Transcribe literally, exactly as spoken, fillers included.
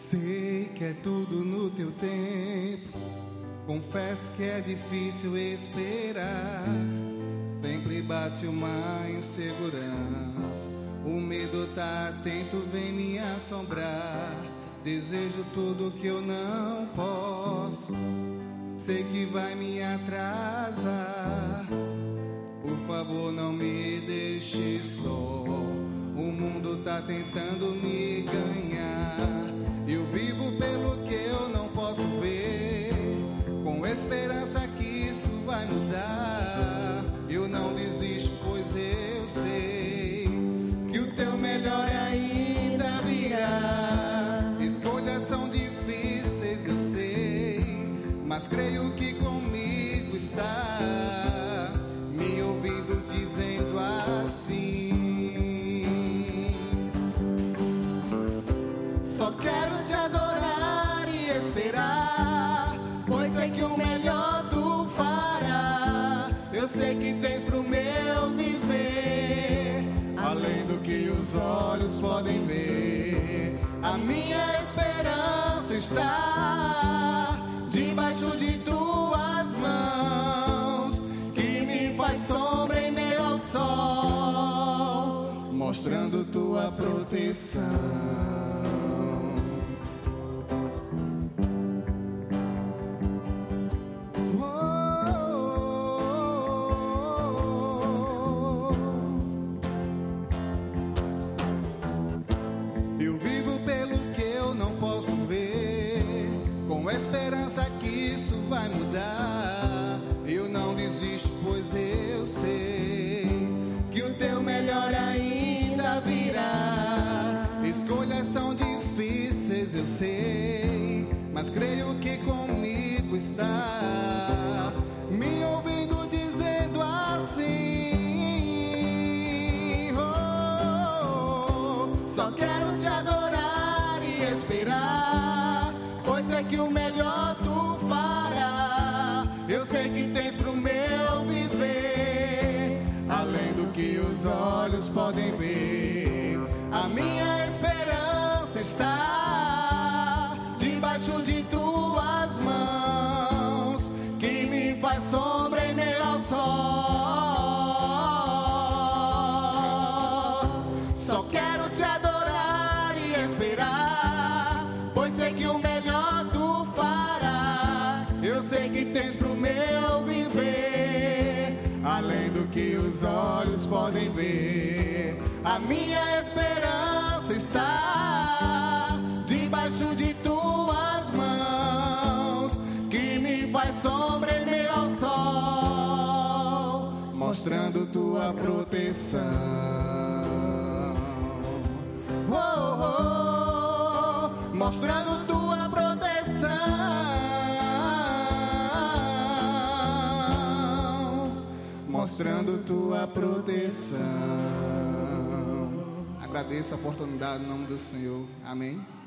Sei que é tudo no teu tempo. Confesso que é difícil esperar. Sempre bate uma insegurança. O medo tá atento, vem me assombrar. Desejo tudo que eu não posso. Sei que vai me atrasar. Por favor, não me deixe só. O mundo tá tentando me ganhar. Eu vivo pelo que eu não posso ver, com esperança que isso vai mudar. Eu não desisto, pois eu sei que o teu melhor ainda virá. Escolhas são difíceis, eu sei, mas creio que comigo está, me ouvindo dizendo assim: só quero te adorar e esperar, pois sei que o melhor tu fará. Eu sei que tens pro meu viver, além do que os olhos podem ver. A minha esperança está debaixo de tuas mãos, que me faz sombra em meio ao sol, mostrando tua proteção. Eu vivo pelo que eu não posso ver, com esperança que isso vai mudar. Eu não desisto, pois eu sei que o teu melhor ainda virá. Escolhas são difíceis, eu sei, mas creio que comigo está, me ouvindo dizendo assim: oh, só quero te adorar e esperar, pois é que o melhor tu fará. Eu sei que tens pro meu viver, além do que os olhos podem ver. A minha esperança está debaixo de tuas mãos, que me faz sombra em meio ao sol. Só quero te adorar e esperar, pois sei que o melhor tu fará. Eu sei que tens pro meu viver, além do que os olhos podem ver. A minha esperança está debaixo de tuas mãos, que me faz sombra em meio ao sol, mostrando tua proteção. Oh, oh, mostrando tua proteção, mostrando tua proteção. Agradeço a oportunidade em nome do Senhor. Amém.